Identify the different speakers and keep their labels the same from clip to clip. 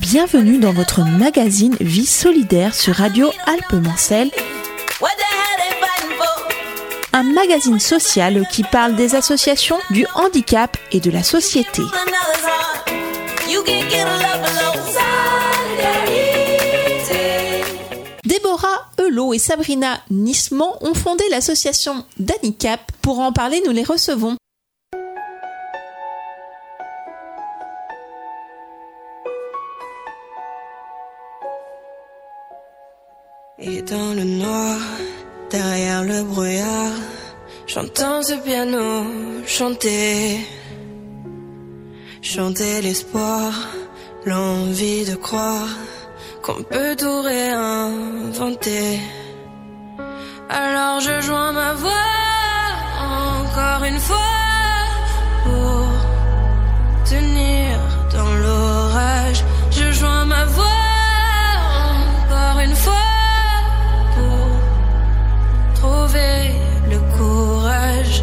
Speaker 1: Bienvenue dans votre magazine Vie solidaire sur Radio Alpes-Mancelles. Un magazine social qui parle des associations, du handicap et de la société. Déborah Helot et Sabrina Nisman ont fondé l'association d'handicap. Pour en parler, nous les recevons.
Speaker 2: Et dans le noir, derrière le brouillard, j'entends ce piano chanter. Chanter l'espoir, l'envie de croire qu'on peut tout réinventer. Alors je joins ma voix encore une fois pour tenir dans l'orage. Je joins ma voix encore une fois pour trouver le courage.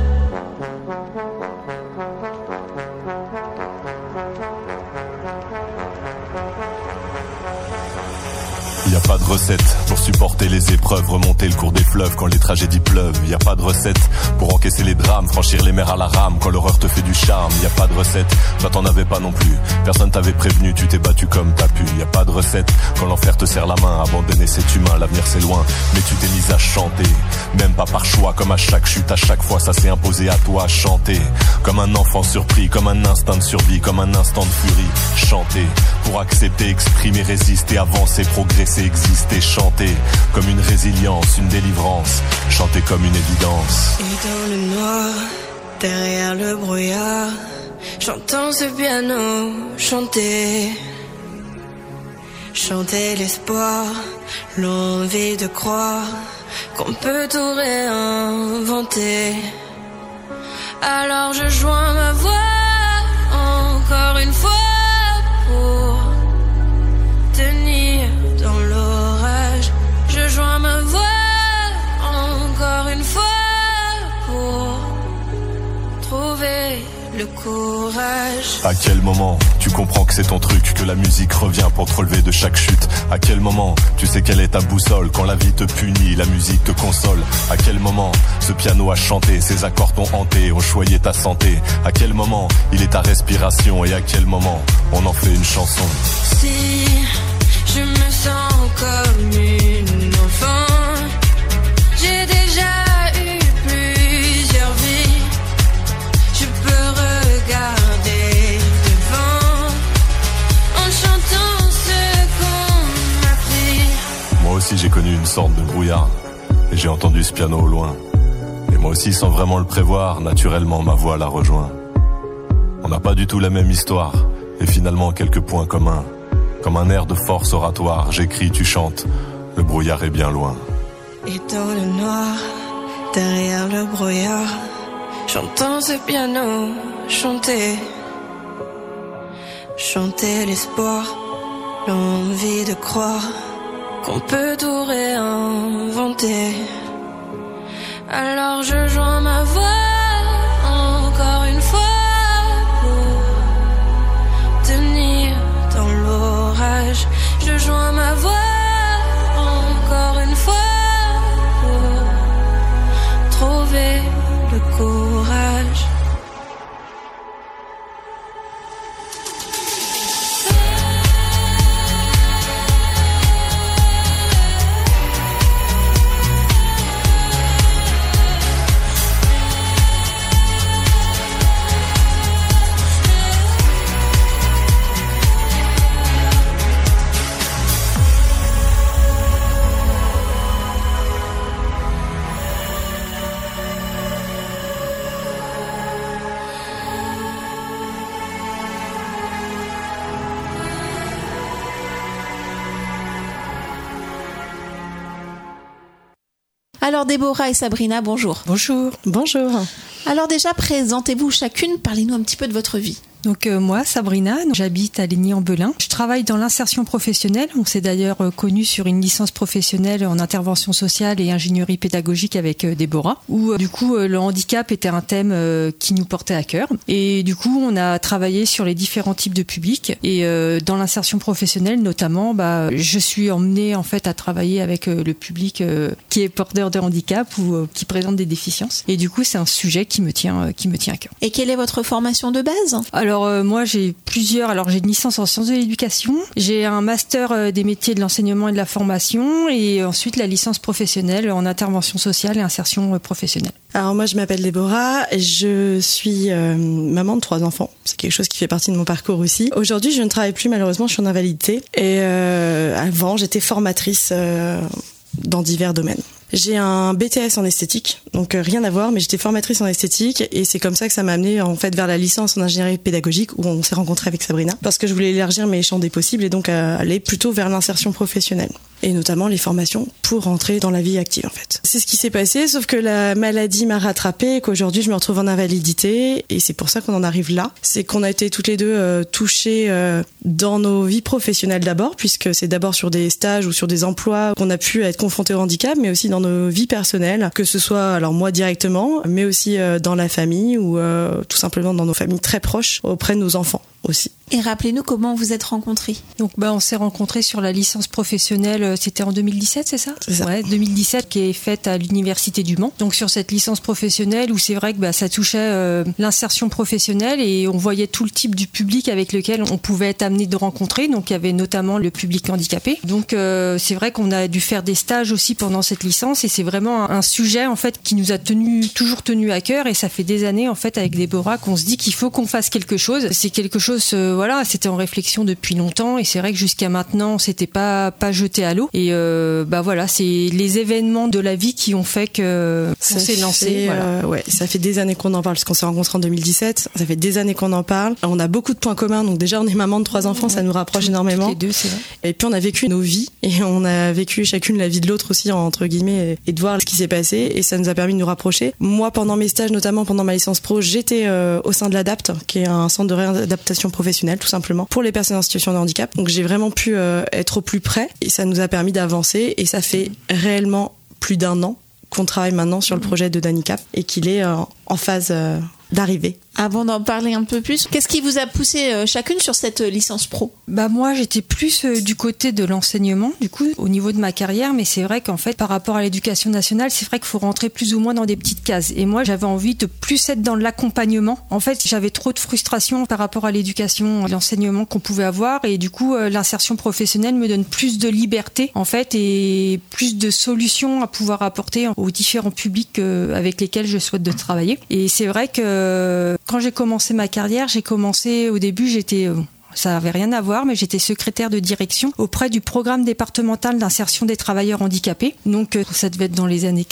Speaker 3: Y a pas de recette pour supporter les épreuves, remonter le cours des fleuves quand les tragédies pleuvent. Y a pas de recette pour encaisser les drames, franchir les mers à la rame quand l'horreur te fait du charme. Y a pas de recette, toi t'en avais pas non plus. Personne t'avait prévenu, tu t'es battu comme t'as pu. Y a pas de recette quand l'enfer te serre la main, abandonner cet humain, l'avenir c'est loin. Mais tu t'es mise à chanter, même pas par choix, comme à chaque chute, à chaque fois ça s'est imposé à toi. Chanter, comme un enfant surpris, comme un instinct de survie, comme un instant de furie. Chanter, pour accepter, exprimer, résister, avancer, progresser, exister, chanter comme une résilience, une délivrance, chanter comme une évidence.
Speaker 2: Et dans le noir, derrière le brouillard, j'entends ce piano chanter. Chanter l'espoir, l'envie de croire qu'on peut tout réinventer. Alors je joins ma voix encore une fois pour tenir dans l'orage. Je joins ma voix encore une fois pour trouver le courage.
Speaker 3: À quel moment tu comprends que c'est ton truc, que la musique revient pour te relever de chaque chute? À quel moment tu sais quelle est ta boussole? Quand la vie te punit, la musique te console. À quel moment ce piano a chanté, ses accords t'ont hanté, ont choyé ta santé? À quel moment il est ta respiration et à quel moment on en fait une chanson?
Speaker 2: Si je me sens comme une enfant, j'ai déjà eu plusieurs vies. Je peux regarder devant en chantant ce qu'on m'a appris.
Speaker 3: Moi aussi j'ai connu une sorte de brouillard et j'ai entendu ce piano au loin. Et moi aussi sans vraiment le prévoir, naturellement ma voix la rejoint. On n'a pas du tout la même histoire et finalement quelques points communs. Comme un air de force oratoire, j'écris, tu chantes, le brouillard est bien loin.
Speaker 2: Et dans le noir, derrière le brouillard, j'entends ce piano chanter. Chanter l'espoir, l'envie de croire qu'on peut tout réinventer. Alors je joins ma voix encore une fois pour tenir dans l'orage. Je joins ma voix encore une fois pour trouver le courage.
Speaker 1: Alors Déborah et Sabrina, bonjour.
Speaker 4: Bonjour. Bonjour.
Speaker 1: Alors déjà, présentez-vous chacune, parlez-nous un petit peu de votre vie.
Speaker 4: Donc moi, Sabrina, j'habite à Ligny-en-Belin. Je travaille dans l'insertion professionnelle. On s'est d'ailleurs connus sur une licence professionnelle en intervention sociale et ingénierie pédagogique avec Déborah, où du coup le handicap était un thème qui nous portait à cœur. Et du coup, on a travaillé sur les différents types de publics. Et dans l'insertion professionnelle, notamment, je suis emmenée en fait à travailler avec le public qui est porteur de handicap ou qui présente des déficiences. Et du coup, c'est un sujet qui me tient à cœur.
Speaker 1: Et quelle est votre formation de base ?
Speaker 4: Alors moi j'ai j'ai une licence en sciences de l'éducation, j'ai un master des métiers de l'enseignement et de la formation et ensuite la licence professionnelle en intervention sociale et insertion professionnelle.
Speaker 5: Alors moi je m'appelle Déborah, je suis maman de 3 enfants, c'est quelque chose qui fait partie de mon parcours aussi. Aujourd'hui je ne travaille plus malheureusement, je suis en invalidité et avant j'étais formatrice dans divers domaines. J'ai un BTS en esthétique, donc rien à voir, mais j'étais formatrice en esthétique et c'est comme ça que ça m'a amené en fait vers la licence en ingénierie pédagogique où on s'est rencontrés avec Sabrina parce que je voulais élargir mes champs des possibles et donc aller plutôt vers l'insertion professionnelle et notamment les formations pour rentrer dans la vie active en fait. C'est ce qui s'est passé, sauf que la maladie m'a rattrapée et qu'aujourd'hui je me retrouve en invalidité et c'est pour ça qu'on en arrive là. C'est qu'on a été toutes les deux touchées dans nos vies professionnelles d'abord, puisque c'est d'abord sur des stages ou sur des emplois qu'on a pu être confrontés au handicap, mais aussi dans nos vies personnelles, que ce soit alors moi directement, mais aussi dans la famille ou tout simplement dans nos familles très proches auprès de nos enfants aussi.
Speaker 1: Et rappelez-nous comment vous êtes rencontrés.
Speaker 4: Donc on s'est rencontrés sur la licence professionnelle, c'était en 2017, c'est ça ?
Speaker 5: C'est ça.
Speaker 4: Ouais, 2017 qui est faite à l'université du Mans. Donc sur cette licence professionnelle où c'est vrai que ça touchait l'insertion professionnelle et on voyait tout le type du public avec lequel on pouvait être amené de rencontrer. Donc il y avait notamment le public handicapé. Donc c'est vrai qu'on a dû faire des stages aussi pendant cette licence et c'est vraiment un sujet en fait qui nous a toujours tenu à cœur et ça fait des années en fait avec Déborah qu'on se dit qu'il faut qu'on fasse quelque chose. C'est quelque chose c'était en réflexion depuis longtemps et c'est vrai que jusqu'à maintenant, on s'était pas jeté à l'eau et c'est les événements de la vie qui ont fait que on s'est lancé.
Speaker 5: Ça fait des années qu'on en parle parce qu'on s'est rencontrés en 2017. Ça fait des années qu'on en parle. On a beaucoup de points communs. Donc déjà, on est maman de 3 enfants, ça nous rapproche énormément.
Speaker 4: Les deux, c'est vrai.
Speaker 5: Et puis on a vécu nos vies et on a vécu chacune la vie de l'autre aussi entre guillemets et de voir ce qui s'est passé et ça nous a permis de nous rapprocher. Moi, pendant mes stages, notamment pendant ma licence pro, j'étais au sein de l'ADAPT, qui est un centre de réadaptation professionnelle tout simplement pour les personnes en situation de handicap. Donc j'ai vraiment pu être au plus près et ça nous a permis d'avancer et ça fait réellement plus d'1 an qu'on travaille maintenant sur le projet de Danicap et qu'il est en phase d'arrivée.
Speaker 1: Avant d'en parler un peu plus, qu'est-ce qui vous a poussé chacune sur cette licence pro ?
Speaker 4: Moi, j'étais plus du côté de l'enseignement, du coup, au niveau de ma carrière, mais c'est vrai qu'en fait, par rapport à l'éducation nationale, c'est vrai qu'il faut rentrer plus ou moins dans des petites cases. Et moi, j'avais envie de plus être dans l'accompagnement. En fait, j'avais trop de frustration par rapport à l'éducation, l'enseignement qu'on pouvait avoir, et du coup, l'insertion professionnelle me donne plus de liberté, en fait, et plus de solutions à pouvoir apporter aux différents publics avec lesquels je souhaite de travailler. Et c'est vrai que quand j'ai commencé ma carrière, au début, ça n'avait rien à voir, mais j'étais secrétaire de direction auprès du programme départemental d'insertion des travailleurs handicapés. Donc, ça devait être dans les années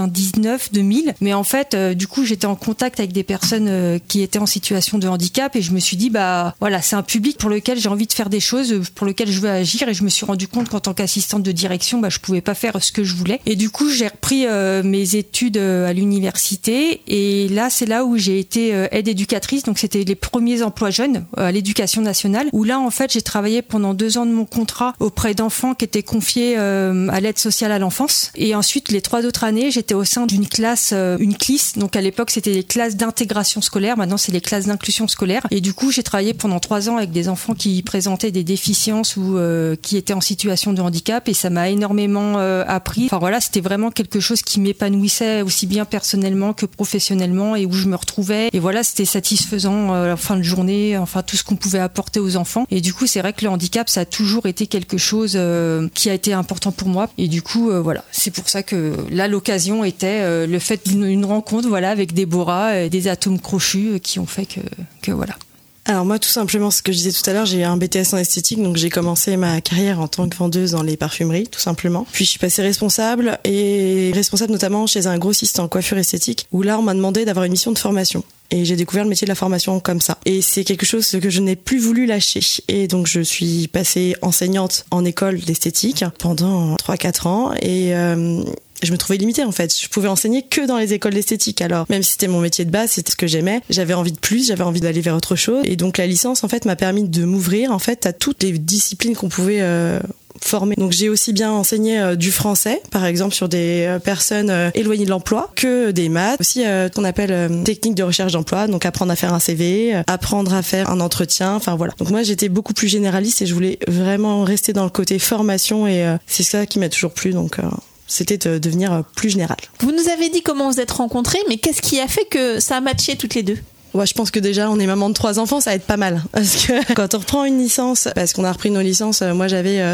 Speaker 4: 99-2000. Mais en fait, du coup, j'étais en contact avec des personnes qui étaient en situation de handicap et je me suis dit, c'est un public pour lequel j'ai envie de faire des choses, pour lequel je veux agir. Et je me suis rendu compte qu'en tant qu'assistante de direction, je pouvais pas faire ce que je voulais. Et du coup, j'ai repris mes études à l'université. Et là, c'est là où j'ai été aide éducatrice. Donc, c'était les premiers emplois jeunes à l'éducation nationale. Où là, en fait, j'ai travaillé pendant 2 ans de mon contrat auprès d'enfants qui étaient confiés à l'aide sociale à l'enfance. Et ensuite, les 3 autres années, j'étais au sein d'une classe, une CLIS. Donc, à l'époque, c'était les classes d'intégration scolaire. Maintenant, c'est les classes d'inclusion scolaire. Et du coup, j'ai travaillé pendant 3 ans avec des enfants qui présentaient des déficiences ou qui étaient en situation de handicap. Et ça m'a énormément appris. C'était vraiment quelque chose qui m'épanouissait aussi bien personnellement que professionnellement et où je me retrouvais. Et c'était satisfaisant en fin de journée, tout ce qu'on pouvait apporter aux enfants. Et du coup, c'est vrai que le handicap, ça a toujours été quelque chose qui a été important pour moi. Et du coup, c'est pour ça que là, l'occasion était le fait d'une rencontre, avec Déborah, des atomes crochus qui ont fait que voilà.
Speaker 5: Alors moi, tout simplement, ce que je disais tout à l'heure, j'ai un BTS en esthétique, donc j'ai commencé ma carrière en tant que vendeuse dans les parfumeries, tout simplement. Puis je suis passée responsable notamment chez un grossiste en coiffure esthétique, où là, on m'a demandé d'avoir une mission de formation. Et j'ai découvert le métier de la formation comme ça. Et c'est quelque chose que je n'ai plus voulu lâcher. Et donc, je suis passée enseignante en école d'esthétique pendant 3-4 ans. je me trouvais limitée en fait. Je pouvais enseigner que dans les écoles d'esthétique. Alors même si c'était mon métier de base, c'était ce que j'aimais, j'avais envie de plus, j'avais envie d'aller vers autre chose. Et donc la licence en fait m'a permis de m'ouvrir en fait à toutes les disciplines qu'on pouvait formée. Donc j'ai aussi bien enseigné du français, par exemple sur des personnes éloignées de l'emploi, que des maths, aussi qu'on appelle technique de recherche d'emploi, donc apprendre à faire un CV, apprendre à faire un entretien, enfin voilà. Donc moi j'étais beaucoup plus généraliste et je voulais vraiment rester dans le côté formation et c'est ça qui m'a toujours plu, donc c'était de devenir plus général.
Speaker 1: Vous nous avez dit comment vous êtes rencontrés, mais qu'est-ce qui a fait que ça a matché toutes les deux ?
Speaker 5: Ouais, je pense que déjà, on est maman de 3 enfants, ça va être pas mal. Parce que quand on reprend une licence, parce qu'on a repris nos licences, moi j'avais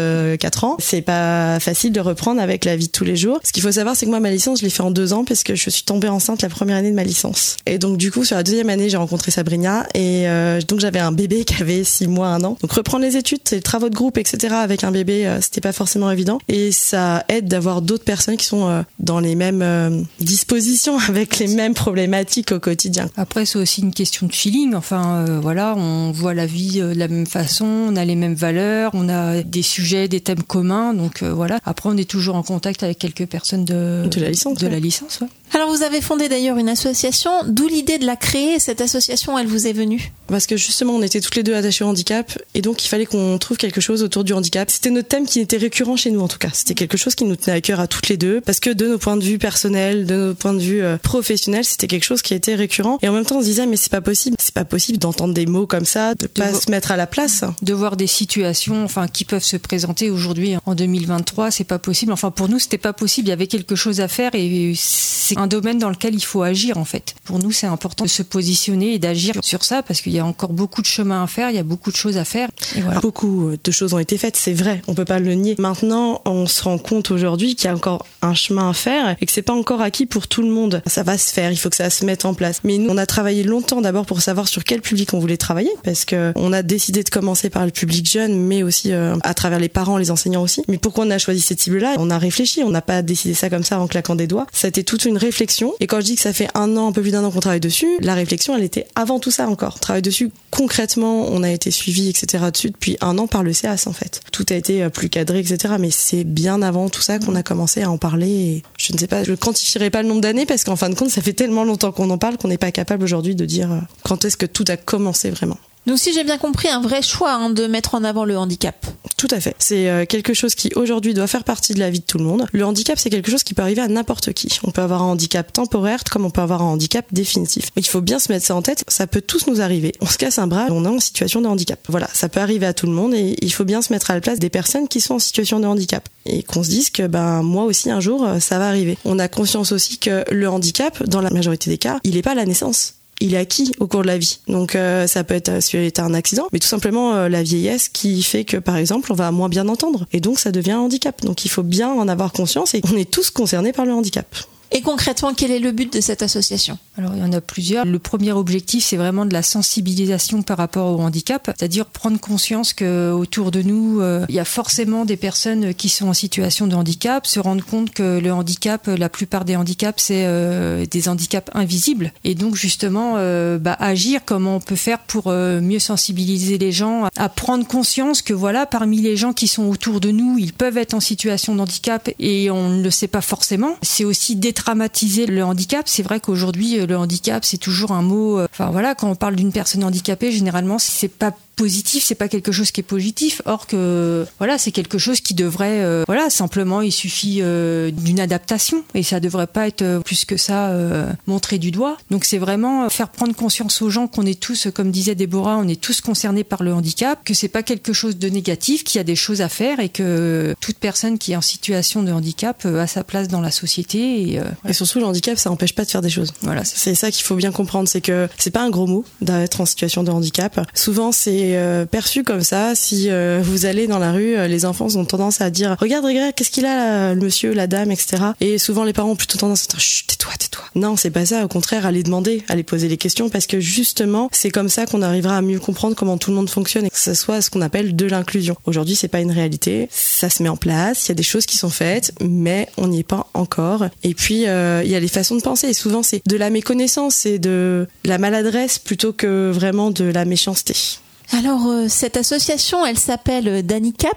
Speaker 5: 34 ans, c'est pas facile de reprendre avec la vie de tous les jours. Ce qu'il faut savoir, c'est que moi, ma licence, je l'ai fait en 2 ans parce que je suis tombée enceinte la première année de ma licence. Et donc, du coup, sur la deuxième année, j'ai rencontré Sabrina et donc j'avais un bébé qui avait 6 mois, 1 an. Donc, reprendre les études, les travaux de groupe, etc. avec un bébé, c'était pas forcément évident. Et ça aide d'avoir d'autres personnes qui sont dans les mêmes dispositions, avec les mêmes problématiques au quotidien.
Speaker 4: Après, c'est aussi une question de feeling. Enfin, voilà, on voit la vie de la même façon, on a les mêmes valeurs, on a des sujets, des thèmes communs. Donc voilà. Après, on est toujours en contact avec quelques personnes de la licence. De la licence, ouais.
Speaker 1: Alors, vous avez fondé d'ailleurs une association. D'où l'idée de la créer. Cette association, elle vous est venue ?
Speaker 5: Parce que justement, on était toutes les deux attachées au handicap et donc il fallait qu'on trouve quelque chose autour du handicap. C'était notre thème qui était récurrent chez nous en tout cas. C'était quelque chose qui nous tenait à cœur à toutes les deux parce que de nos points de vue personnels, de nos points de vue professionnels, c'était quelque chose qui était récurrent. Et en même temps, on se disait mais c'est pas possible d'entendre des mots comme ça, de pas se mettre à la place.
Speaker 4: De voir des situations, enfin, qui peuvent se présenter aujourd'hui en 2023, c'est pas possible. Enfin, pour nous, c'était pas possible. Il y avait quelque chose à faire et c'est un domaine dans lequel il faut agir en fait. Pour nous, c'est important de se positionner et d'agir sur ça parce qu'il y a encore beaucoup de chemin à faire, il y a beaucoup de choses à faire. Et voilà.
Speaker 5: Beaucoup de choses ont été faites, c'est vrai, on peut pas le nier. Maintenant, on se rend compte aujourd'hui qu'il y a encore un chemin à faire et que c'est pas encore acquis pour tout le monde. Ça va se faire, il faut que ça se mette en place. Mais nous, on a travaillé longtemps d'abord pour savoir sur quel public on voulait travailler parce que on a décidé de commencer par le public jeune, mais aussi à travers les parents, les enseignants aussi. Mais pourquoi on a choisi cette cible-là ? On a réfléchi, on n'a pas décidé ça comme ça en claquant des doigts. Ça a été toute une réflexion. Et quand je dis que ça fait un peu plus d'1 an qu'on travaille dessus, la réflexion, elle était avant tout ça encore. On travaille dessus concrètement, on a été suivi, etc. dessus depuis 1 an par le CEAS en fait. Tout a été plus cadré, etc. Mais c'est bien avant tout ça qu'on a commencé à en parler. Et je ne sais pas, je ne quantifierai pas le nombre d'années parce qu'en fin de compte, ça fait tellement longtemps qu'on en parle qu'on n'est pas capable aujourd'hui de dire quand est-ce que tout a commencé vraiment.
Speaker 1: Donc si j'ai bien compris, un vrai choix de mettre en avant le handicap.
Speaker 5: Tout à fait. C'est quelque chose qui aujourd'hui doit faire partie de la vie de tout le monde. Le handicap, c'est quelque chose qui peut arriver à n'importe qui. On peut avoir un handicap temporaire comme on peut avoir un handicap définitif. Mais il faut bien se mettre ça en tête, ça peut tous nous arriver. On se casse un bras, on est en situation de handicap. Voilà, ça peut arriver à tout le monde et il faut bien se mettre à la place des personnes qui sont en situation de handicap. Et qu'on se dise que moi aussi un jour, ça va arriver. On a conscience aussi que le handicap, dans la majorité des cas, il n'est pas à la naissance. Il est acquis au cours de la vie. Donc ça peut être suite à un accident, mais tout simplement la vieillesse qui fait que par exemple on va moins bien entendre et donc ça devient un handicap. Donc il faut bien en avoir conscience et on est tous concernés par le handicap.
Speaker 1: Et concrètement, quel est le but de cette association ?
Speaker 4: Alors, il y en a plusieurs. Le premier objectif, c'est vraiment de la sensibilisation par rapport au handicap, c'est-à-dire prendre conscience qu'autour de nous, il y a forcément des personnes qui sont en situation de handicap, se rendre compte que le handicap, la plupart des handicaps, c'est des handicaps invisibles. Et donc, justement, agir, comment on peut faire pour mieux sensibiliser les gens à prendre conscience que, voilà, parmi les gens qui sont autour de nous, ils peuvent être en situation de handicap et on ne le sait pas forcément. C'est aussi dédramatiser le handicap. C'est vrai qu'aujourd'hui, le handicap, c'est toujours un mot... quand on parle d'une personne handicapée, généralement, c'est pas positif, c'est pas quelque chose qui est positif. Or que, c'est quelque chose qui devrait... simplement, il suffit d'une adaptation et ça devrait pas être plus que ça montré du doigt. Donc c'est vraiment faire prendre conscience aux gens qu'on est tous, comme disait Déborah, on est tous concernés par le handicap, que c'est pas quelque chose de négatif, qu'il y a des choses à faire et que toute personne qui est en situation de handicap a sa place dans la société.
Speaker 5: Et surtout, le handicap, ça n'empêche pas de faire des choses.
Speaker 4: Voilà,
Speaker 5: c'est ça qu'il faut bien comprendre, c'est que c'est pas un gros mot d'être en situation de handicap. Souvent, c'est perçu comme ça. Si vous allez dans la rue, les enfants ont tendance à dire regarde, qu'est-ce qu'il a le monsieur, la dame, etc. Et souvent, les parents ont plutôt tendance à dire chut, tais-toi. Non, c'est pas ça. Au contraire, allez demander, allez poser les questions parce que justement, c'est comme ça qu'on arrivera à mieux comprendre comment tout le monde fonctionne et que ce soit ce qu'on appelle de l'inclusion. Aujourd'hui, c'est pas une réalité. Ça se met en place. Il y a des choses qui sont faites, mais on n'y est pas encore. Et puis, il y a les façons de penser. Et souvent, c'est de la méconnaissance, c'est de la maladresse plutôt que vraiment de la méchanceté.
Speaker 1: Alors, cette association, elle s'appelle Danicap. Pourquoi ?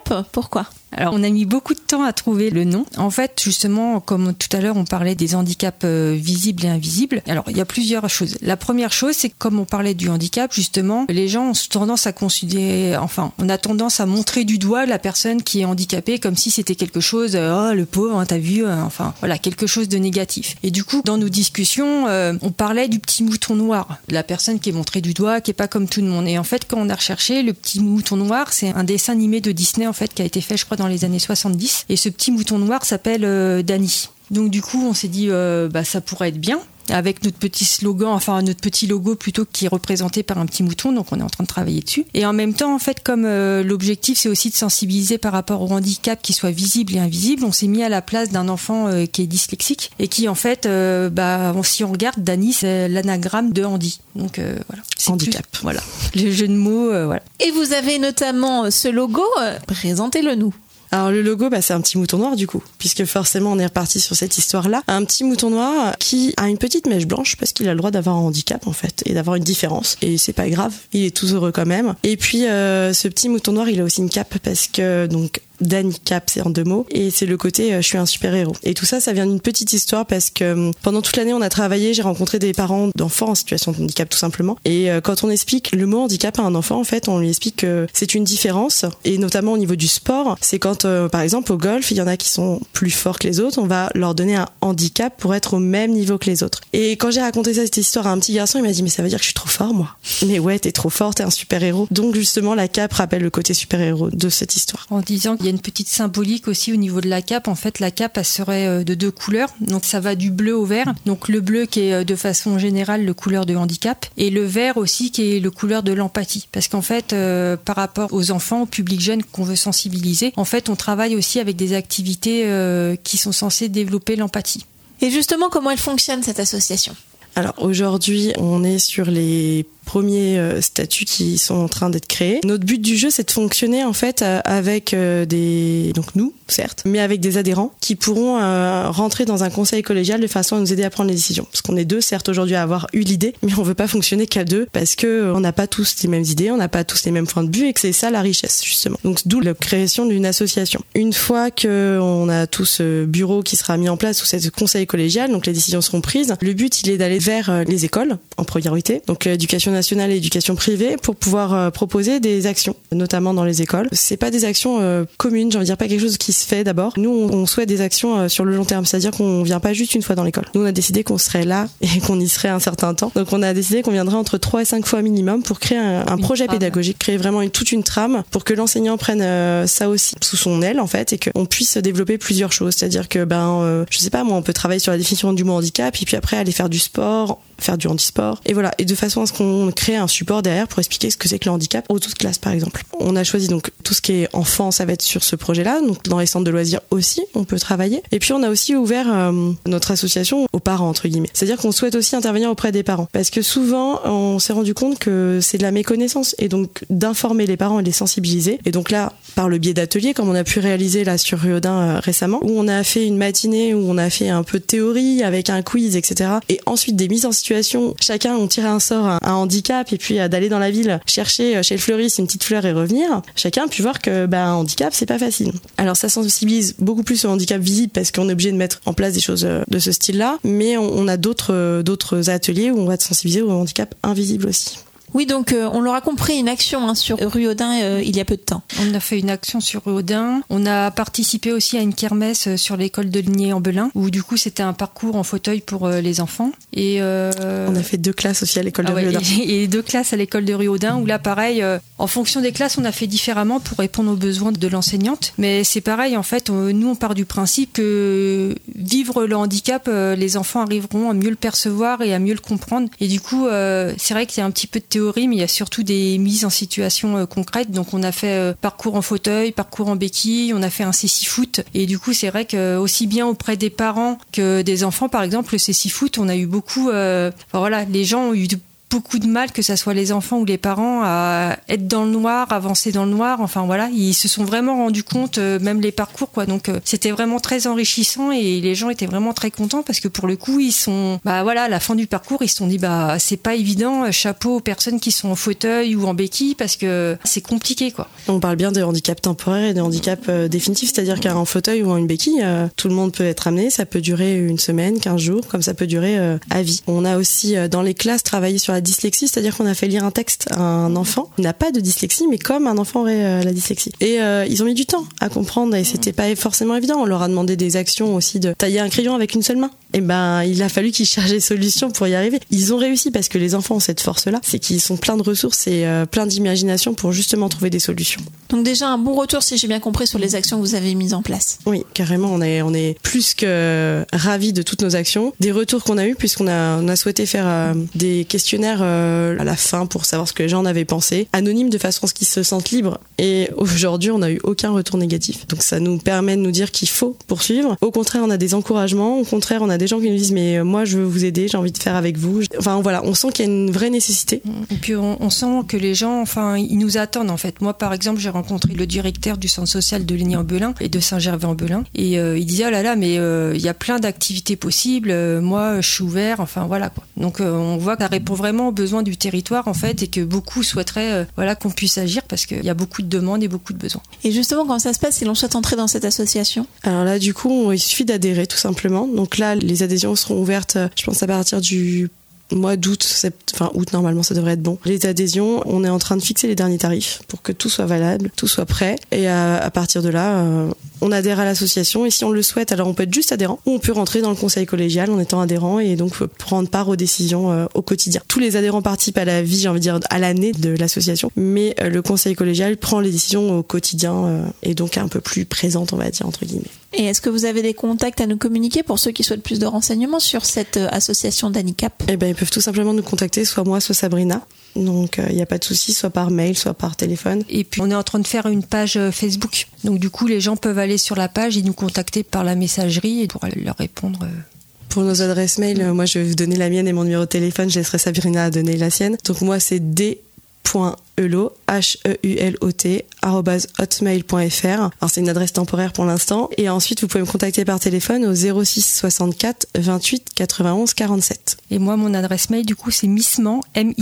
Speaker 4: Alors, on a mis beaucoup de temps à trouver le nom. En fait, justement, comme tout à l'heure, on parlait des handicaps visibles et invisibles. Alors, il y a plusieurs choses. La première chose, c'est que comme on parlait du handicap, justement, les gens ont tendance à considérer, enfin, on a tendance à montrer du doigt la personne qui est handicapée comme si c'était quelque chose, oh, le pauvre, hein, t'as vu, enfin, voilà, quelque chose de négatif. Et du coup, dans nos discussions, on parlait du petit mouton noir, la personne qui est montrée du doigt, qui est pas comme tout le monde. Et en fait, quand on a recherché, le petit mouton noir, c'est un dessin animé de Disney, en fait, qui a été fait, je crois, dans les années 70. Et ce petit mouton noir s'appelle Danny. Donc du coup, on s'est dit, ça pourrait être bien, avec notre petit slogan, enfin notre petit logo plutôt, qui est représenté par un petit mouton. Donc on est en train de travailler dessus. Et en même temps, en fait, comme l'objectif, c'est aussi de sensibiliser par rapport au handicap, qui soit visible et invisible, on s'est mis à la place d'un enfant qui est dyslexique et qui, en fait, si on regarde, Danny, c'est l'anagramme de handi. Donc voilà. C'est
Speaker 5: handicap.
Speaker 4: Voilà. Le jeu de mots, voilà.
Speaker 1: Et vous avez notamment ce logo, présentez-le nous.
Speaker 5: Alors le logo, c'est un petit mouton noir du coup, puisque forcément on est reparti sur cette histoire-là. Un petit mouton noir qui a une petite mèche blanche parce qu'il a le droit d'avoir un handicap en fait et d'avoir une différence. Et c'est pas grave, il est tout heureux quand même. Et puis ce petit mouton noir, il a aussi une cape parce que donc Danny Cap, c'est en 2 mots, et c'est le côté je suis un super-héros. Et tout ça, ça vient d'une petite histoire parce que pendant toute l'année on a travaillé, j'ai rencontré des parents d'enfants en situation de handicap tout simplement, et quand on explique le mot handicap à un enfant, en fait on lui explique que c'est une différence, et notamment au niveau du sport, c'est quand par exemple au golf, il y en a qui sont plus forts que les autres, on va leur donner un handicap pour être au même niveau que les autres. Et quand j'ai raconté cette histoire à un petit garçon, il m'a dit mais ça veut dire que je suis trop fort moi. Mais ouais, t'es trop fort, t'es un super-héros. Donc justement la cape rappelle le côté super-héros de cette histoire.
Speaker 4: En disant qu'il y a une petite symbolique aussi au niveau de la cape. En fait, la cape, elle serait de 2 couleurs. Donc, ça va du bleu au vert. Donc, le bleu qui est de façon générale le couleur de handicap, et le vert aussi qui est le couleur de l'empathie. Parce qu'en fait, par rapport aux enfants, au public jeune qu'on veut sensibiliser, en fait, on travaille aussi avec des activités qui sont censées développer l'empathie.
Speaker 1: Et justement, comment elle fonctionne cette association ?
Speaker 5: Alors aujourd'hui, on est sur les premiers statuts qui sont en train d'être créés. Notre but du jeu, c'est de fonctionner en fait avec donc nous, certes, mais avec des adhérents qui pourront rentrer dans un conseil collégial de façon à nous aider à prendre les décisions. Parce qu'on est 2, certes, aujourd'hui à avoir eu l'idée, mais on veut pas fonctionner qu'à 2 parce que on n'a pas tous les mêmes idées, on n'a pas tous les mêmes points de vue, et que c'est ça la richesse justement. Donc d'où la création d'une association. Une fois que on a tout ce bureau qui sera mis en place, ou ce conseil collégial, donc les décisions seront prises. Le but, il est d'aller vers les écoles en priorité, donc éducation nationale et éducation privée, pour pouvoir proposer des actions, notamment dans les écoles. C'est pas des actions communes, j'ai envie de dire, pas quelque chose qui se fait d'abord. Nous, on souhaite des actions sur le long terme, c'est-à-dire qu'on vient pas juste une fois dans l'école. Nous, on a décidé qu'on serait là et qu'on y serait un certain temps. Donc, on a décidé qu'on viendrait entre 3 et 5 fois minimum pour créer un projet pédagogique, créer vraiment toute une trame pour que l'enseignant prenne ça aussi sous son aile, en fait, et qu'on puisse développer plusieurs choses. C'est-à-dire que, je sais pas, moi, on peut travailler sur la définition du mot handicap et puis après aller faire du sport, faire du handisport, et voilà, et de façon à ce qu'on crée un support derrière pour expliquer ce que c'est que le handicap aux toutes classes par exemple. On a choisi donc tout ce qui est enfant, ça va être sur ce projet-là, donc dans les centres de loisirs aussi on peut travailler, et puis on a aussi ouvert notre association aux parents entre guillemets, c'est-à-dire qu'on souhaite aussi intervenir auprès des parents, parce que souvent on s'est rendu compte que c'est de la méconnaissance, et donc d'informer les parents et de les sensibiliser, et donc là par le biais d'ateliers comme on a pu réaliser là sur Riodin récemment, où on a fait une matinée où on a fait un peu de théorie avec un quiz, etc., et ensuite des mises en situation. Chacun, on tirait un sort, un handicap, et puis d'aller dans la ville chercher chez le fleuriste une petite fleur et revenir. Chacun a pu voir que un handicap, c'est pas facile. Alors ça sensibilise beaucoup plus au handicap visible parce qu'on est obligé de mettre en place des choses de ce style-là, mais on a d'autres ateliers où on va te sensibiliser au handicap invisible aussi.
Speaker 1: Oui, donc on l'aura compris, une action sur Riodin il y a peu de temps.
Speaker 4: On a fait une action sur Riodin. On a participé aussi à une kermesse sur l'école de Ligné-en-Belin, où du coup c'était un parcours en fauteuil pour les enfants. Et on
Speaker 5: a fait 2 classes aussi à l'école de Riodin.
Speaker 4: Et 2 classes à l'école de Riodin, où là pareil, en fonction des classes, on a fait différemment pour répondre aux besoins de l'enseignante. Mais c'est pareil, en fait, nous on part du principe que vivre le handicap, les enfants arriveront à mieux le percevoir et à mieux le comprendre. Et du coup, c'est vrai qu'il y a un petit peu de théorie, mais il y a surtout des mises en situation concrètes. Donc on a fait parcours en fauteuil, parcours en béquille, on a fait un cécifoot, et du coup c'est vrai que aussi bien auprès des parents que des enfants, par exemple le cécifoot, on a eu beaucoup, les gens ont eu beaucoup de mal, que ça soit les enfants ou les parents, à être dans le noir, avancer dans le noir. Enfin voilà, ils se sont vraiment rendus compte, même les parcours, quoi. Donc c'était vraiment très enrichissant et les gens étaient vraiment très contents parce que pour le coup, ils sont, à la fin du parcours, ils se sont dit, c'est pas évident, chapeau aux personnes qui sont en fauteuil ou en béquille parce que c'est compliqué, quoi.
Speaker 5: On parle bien de handicap temporaire et de handicap définitif, c'est-à-dire qu'un fauteuil ou en une béquille, tout le monde peut être amené, ça peut durer une semaine, 15 jours, comme ça peut durer à vie. On a aussi dans les classes travaillé sur la dyslexie, c'est-à-dire qu'on a fait lire un texte à un enfant qui n'a pas de dyslexie, mais comme un enfant aurait la dyslexie. Et ils ont mis du temps à comprendre et c'était pas forcément évident. On leur a demandé des actions aussi de tailler un crayon avec une seule main. Et il a fallu qu'ils cherchent des solutions pour y arriver. Ils ont réussi parce que les enfants ont cette force-là, c'est qu'ils sont pleins de ressources et plein d'imagination pour justement trouver des solutions.
Speaker 1: Donc déjà un bon retour, si j'ai bien compris, sur les actions que vous avez mises en place.
Speaker 5: Oui, carrément, on est plus que ravis de toutes nos actions. Des retours qu'on a eus puisqu'on a souhaité faire des questionnaires à la fin pour savoir ce que les gens en avaient pensé, anonymes de façon à ce qu'ils se sentent libres. Et aujourd'hui, on n'a eu aucun retour négatif. Donc ça nous permet de nous dire qu'il faut poursuivre. Au contraire, on a des encouragements. Au contraire, on a des gens qui nous disent mais moi je veux vous aider, j'ai envie de faire avec vous. Enfin voilà, on sent qu'il y a une vraie nécessité.
Speaker 4: Et puis on sent que les gens, ils nous attendent en fait. Moi par exemple, j'ai rencontré le directeur du centre social de Ligny-en-Belin et de Saint-Gervais-en-Belin et il disait oh là là mais il y a plein d'activités possibles. Moi je suis ouvert. Enfin voilà quoi. Donc on voit que ça répond vraiment aux besoins du territoire en fait et que beaucoup souhaiteraient qu'on puisse agir parce qu'il y a beaucoup de demandes et beaucoup de besoins.
Speaker 1: Et justement comment ça se passe si l'on souhaite entrer dans cette association?
Speaker 5: Alors là du coup il suffit d'adhérer tout simplement. Donc là les adhésions seront ouvertes je pense à partir du mois d'août, août normalement ça devrait être bon. Les adhésions, on est en train de fixer les derniers tarifs pour que tout soit valable, tout soit prêt et à partir de là on adhère à l'association et si on le souhaite alors on peut être juste adhérent ou on peut rentrer dans le conseil collégial en étant adhérent et donc prendre part aux décisions au quotidien. Tous les adhérents participent à la vie, j'ai envie de dire à l'année de l'association, mais le conseil collégial prend les décisions au quotidien et donc un peu plus présente on va dire entre guillemets.
Speaker 1: Et est-ce que vous avez des contacts à nous communiquer pour ceux qui souhaitent plus de renseignements sur cette association d'handicap?
Speaker 5: Ils peuvent tout simplement nous contacter, soit moi, soit Sabrina. Donc il n'y a pas de souci, soit par mail, soit par téléphone.
Speaker 4: Et puis on est en train de faire une page Facebook. Donc du coup les gens peuvent aller sur la page et nous contacter par la messagerie et pour leur répondre.
Speaker 5: Pour nos adresses mail, moi je vais vous donner la mienne et mon numéro de téléphone, je laisserai Sabrina donner la sienne. Donc moi c'est d.eulot, HEULOT, @hotmail.fr. Alors c'est une adresse temporaire pour l'instant. Et ensuite, vous pouvez me contacter par téléphone au 06 64 28 91 47.
Speaker 4: Et moi, mon adresse mail, du coup, c'est missman,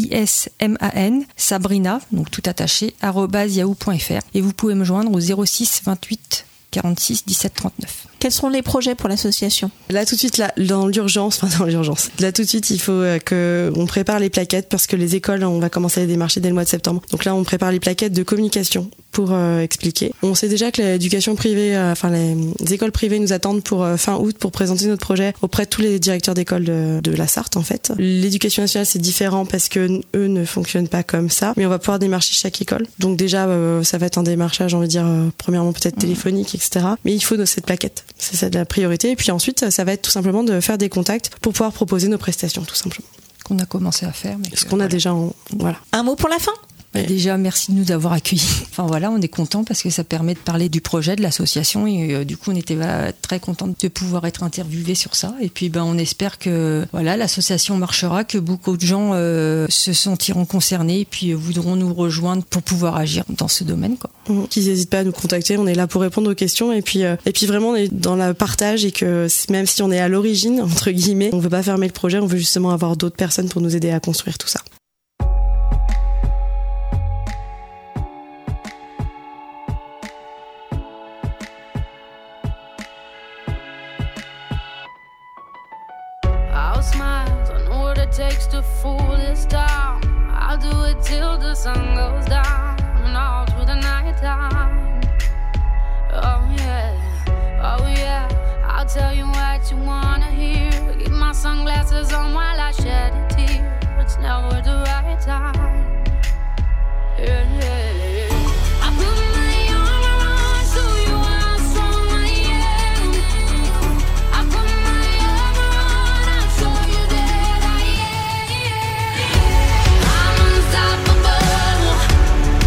Speaker 4: MISMAN, Sabrina, donc tout attaché, @yahoo.fr. Et vous pouvez me joindre au 06 28 46 17 39.
Speaker 1: Quels sont les projets pour l'association?
Speaker 5: Là tout de suite, dans l'urgence, là tout de suite il faut qu'on prépare les plaquettes parce que les écoles, on va commencer à les démarcher dès le mois de septembre. Donc là on prépare les plaquettes de communication pour expliquer. On sait déjà que l'éducation privée, les écoles privées nous attendent pour fin août pour présenter notre projet auprès de tous les directeurs d'école de la Sarthe en fait. L'éducation nationale c'est différent parce que eux ne fonctionnent pas comme ça, mais on va pouvoir démarcher chaque école. Donc déjà ça va être un démarchage, on va dire premièrement peut-être téléphonique, etc. Mais il faut cette plaquette. C'est ça de la priorité. Et puis ensuite, ça va être tout simplement de faire des contacts pour pouvoir proposer nos prestations, tout simplement.
Speaker 4: Qu'on a commencé à faire.
Speaker 5: Ce qu'on a déjà voilà.
Speaker 1: Un mot pour la fin?
Speaker 4: Déjà, merci de nous avoir accueillis. Enfin voilà, on est content parce que ça permet de parler du projet, de l'association et du coup on était très contents de pouvoir être interviewés sur ça. Et puis on espère que l'association marchera, que beaucoup de gens se sentiront concernés et puis voudront nous rejoindre pour pouvoir agir dans ce domaine, quoi.
Speaker 5: Qu'ils n'hésitent pas à nous contacter, on est là pour répondre aux questions et puis vraiment on est dans le partage et que même si on est à l'origine entre guillemets, on veut pas fermer le projet, on veut justement avoir d'autres personnes pour nous aider à construire tout ça.
Speaker 2: Takes to fool this town. I'll do it till the sun goes down and all through the night time. Oh yeah, I'll tell you what you wanna hear. Keep my sunglasses on while I shed a tear. It's never the right time. Yeah. I put my arm around so you are strong, I am. I put my arm around, I'll show you that I am. I'm unstoppable.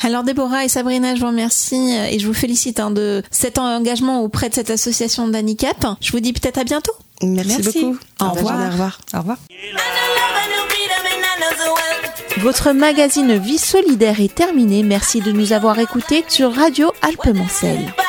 Speaker 1: Alors Déborah et Sabrina, je vous remercie et je vous félicite de cet engagement auprès de cette association d'handicap. Je vous dis peut-être à bientôt.
Speaker 5: Merci beaucoup.
Speaker 1: Au revoir.
Speaker 5: Au revoir.
Speaker 4: Au revoir.
Speaker 1: Votre magazine Vie solidaire est terminé. Merci de nous avoir écoutés sur Radio Alpes-Mancel.